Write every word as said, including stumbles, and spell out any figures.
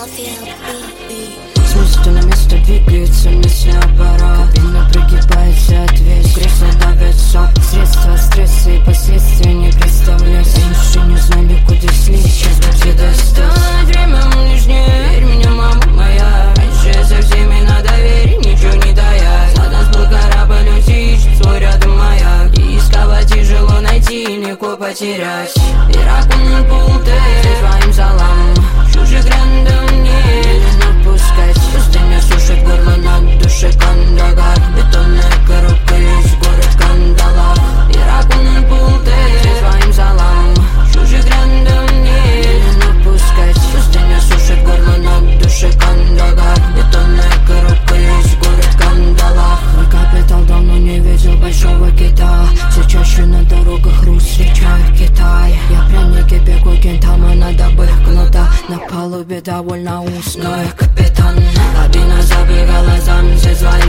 С места на место двигается местный аппарат. Кабина прогибается от вес, кресла давят сок. Средства стресса и последствия не представляются. Раньше не знали, куда слить, сейчас где достать. Время лишнее, верь мне, мама моя. Раньше со всеми на доверие, ничего не таять. За нас был корабль утечет, свой рядом маяк. И искать тяжело найти, легко потерять. Иракун пулты, своим залам. Чужих рядом нельзя напускать. Пустыня сушит горло, над душой кандагар. Бетонная коробка, есть город кандала. Иракун пулты, своим залам. Чужих рядом нельзя напускать. Пустыня сушит горло, над душой кандагар. Бетонная коробка, есть город кандала. Мой капитал давно не видел большого кита. Все чаще на дорогах Русь встречаю Китай. Я пряники бегу кентама, надо бы кнута. На палубе довольно устной капитан. Кабина забегала, зам, все звали.